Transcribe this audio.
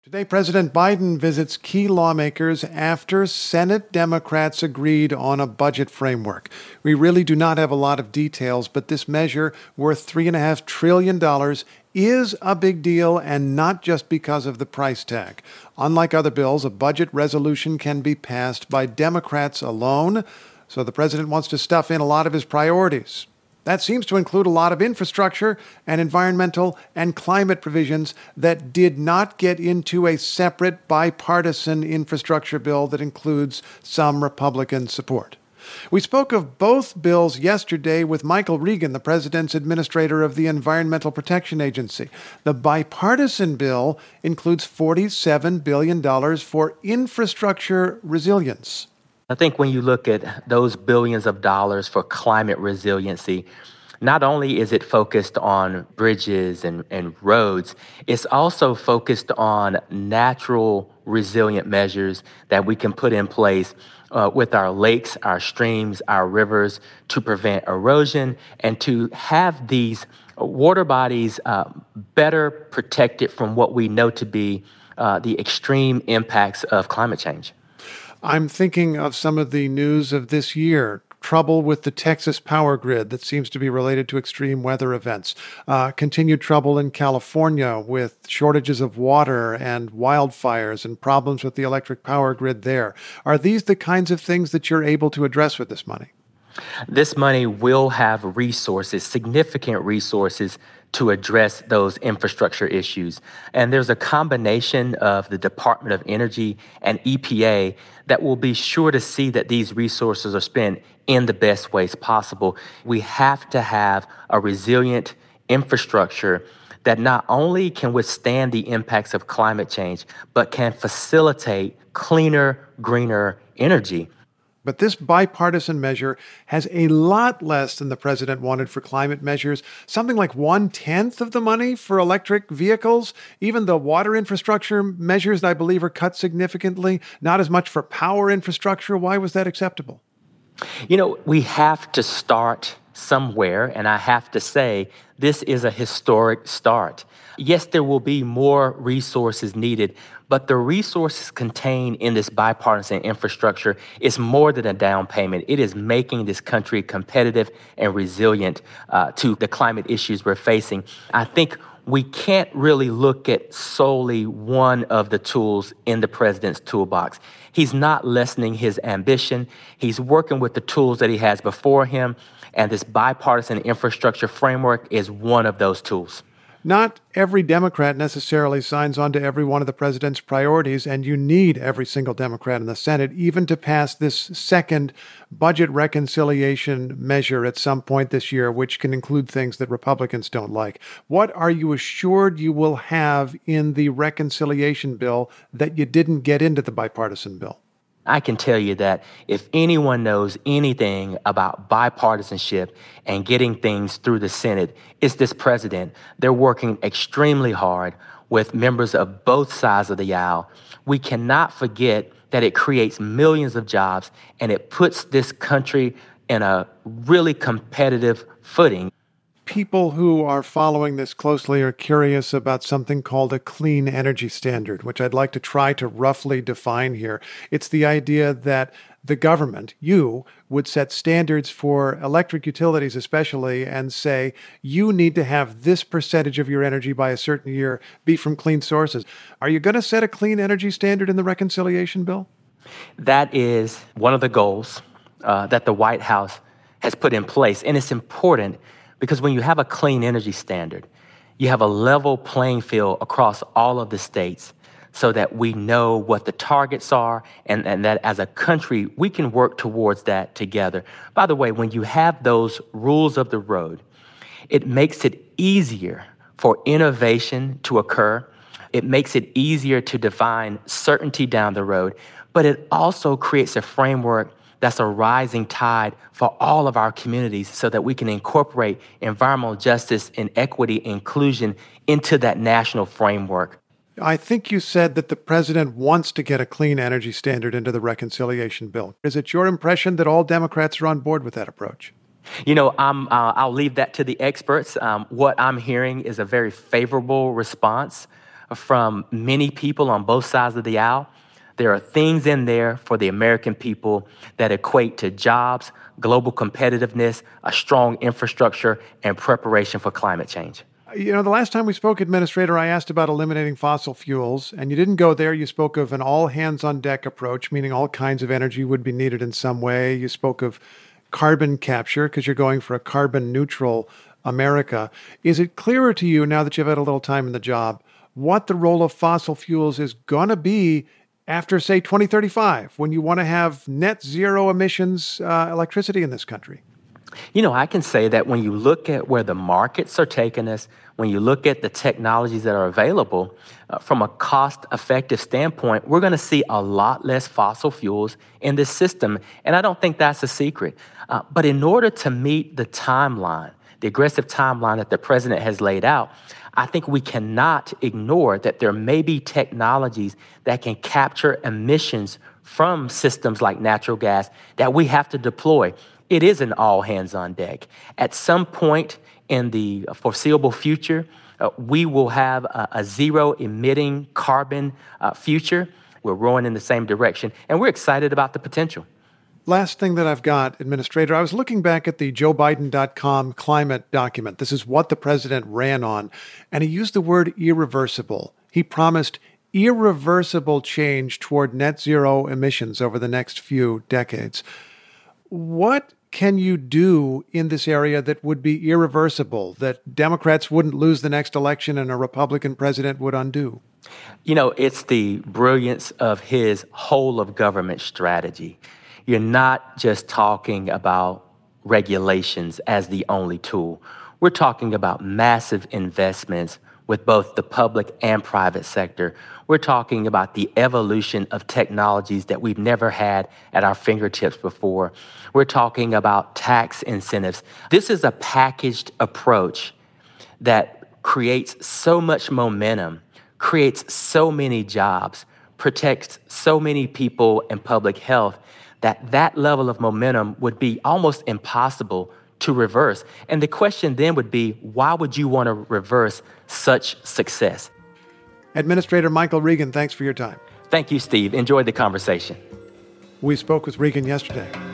Today, President Biden visits key lawmakers after Senate Democrats agreed on a budget framework. We really do not have a lot of details, but this measure, worth $3.5 trillion, is a big deal, and not just because of the price tag. Unlike other bills, a budget resolution can be passed by Democrats alone, so the president wants to stuff in a lot of his priorities. That seems to include a lot of infrastructure and environmental and climate provisions that did not get into a separate bipartisan infrastructure bill that includes some Republican support. We spoke of both bills yesterday with Michael Regan, the president's administrator of the Environmental Protection Agency. The bipartisan bill includes $47 billion for infrastructure resilience. I think when you look at those billions of dollars for climate resiliency, not only is it focused on bridges and roads, it's also focused on natural resilient measures that we can put in place with our lakes, our streams, our rivers to prevent erosion and to have these water bodies better protected from what we know to be the extreme impacts of climate change. I'm thinking of some of the news of this year. Trouble with the Texas power grid that seems to be related to extreme weather events. Continued trouble in California with shortages of water and wildfires and problems with the electric power grid there. Are these the kinds of things that you're able to address with this money? This money will have resources, significant resources, to address those infrastructure issues. And there's a combination of the Department of Energy and EPA that will be sure to see that these resources are spent in the best ways possible. We have to have a resilient infrastructure that not only can withstand the impacts of climate change, but can facilitate cleaner, greener energy. But this bipartisan measure has a lot less than the president wanted for climate measures, something like 1/10 of the money for electric vehicles. Even the water infrastructure measures, I believe, are cut significantly, not as much for power infrastructure. Why was that acceptable? You know, we have to start somewhere, and I have to say, this is a historic start. Yes, there will be more resources needed, but the resources contained in this bipartisan infrastructure is more than a down payment. It is making this country competitive and resilient to the climate issues we're facing. I think we can't really look at solely one of the tools in the president's toolbox. He's not lessening his ambition. He's working with the tools that he has before him, and this bipartisan infrastructure framework is one of those tools. Not every Democrat necessarily signs on to every one of the president's priorities, and you need every single Democrat in the Senate even to pass this second budget reconciliation measure at some point this year, which can include things that Republicans don't like. What are you assured you will have in the reconciliation bill that you didn't get into the bipartisan bill? I can tell you that if anyone knows anything about bipartisanship and getting things through the Senate, it's this president. They're working extremely hard with members of both sides of the aisle. We cannot forget that it creates millions of jobs and it puts this country in a really competitive footing. People who are following this closely are curious about something called a clean energy standard, which I'd like to try to roughly define here. It's the idea that the government, you, would set standards for electric utilities especially and say, you need to have this percentage of your energy by a certain year be from clean sources. Are you going to set a clean energy standard in the reconciliation bill? That is one of the goals that the White House has put in place, and it's important because when you have a clean energy standard, you have a level playing field across all of the states so that we know what the targets are and that as a country, we can work towards that together. By the way, when you have those rules of the road, it makes it easier for innovation to occur. It makes it easier to define certainty down the road, but it also creates a framework that's a rising tide for all of our communities so that we can incorporate environmental justice and equity inclusion into that national framework. I think you said that the president wants to get a clean energy standard into the reconciliation bill. Is it your impression that all Democrats are on board with that approach? You know, I'll leave that to the experts. What I'm hearing is a very favorable response from many people on both sides of the aisle. There are things in there for the American people that equate to jobs, global competitiveness, a strong infrastructure, and preparation for climate change. You know, the last time we spoke, Administrator, I asked about eliminating fossil fuels, and you didn't go there. You spoke of an all-hands-on-deck approach, meaning all kinds of energy would be needed in some way. You spoke of carbon capture because you're going for a carbon-neutral America. Is it clearer to you, now that you've had a little time in the job, what the role of fossil fuels is going to be after, say, 2035, when you want to have net zero emissions electricity in this country? You know, I can say that when you look at where the markets are taking us, when you look at the technologies that are available, from a cost-effective standpoint, we're going to see a lot less fossil fuels in this system. And I don't think that's a secret. But in order to meet the timeline, the aggressive timeline that the president has laid out, I think we cannot ignore that there may be technologies that can capture emissions from systems like natural gas that we have to deploy. It is an all hands on deck. At some point in the foreseeable future, we will have a zero emitting carbon future. We're rowing in the same direction, and we're excited about the potential. Last thing that I've got, Administrator, I was looking back at the JoeBiden.com climate document. This is what the president ran on, and he used the word irreversible. He promised irreversible change toward net zero emissions over the next few decades. What can you do in this area that would be irreversible, that Democrats wouldn't lose the next election and a Republican president would undo? You know, it's the brilliance of his whole of government strategy. You're not just talking about regulations as the only tool. We're talking about massive investments with both the public and private sector. We're talking about the evolution of technologies that we've never had at our fingertips before. We're talking about tax incentives. This is a packaged approach that creates so much momentum, creates so many jobs, protects so many people and public health, that level of momentum would be almost impossible to reverse. And the question then would be, why would you want to reverse such success? Administrator Michael Regan, thanks for your time. Thank you, Steve. Enjoyed the conversation. We spoke with Regan yesterday.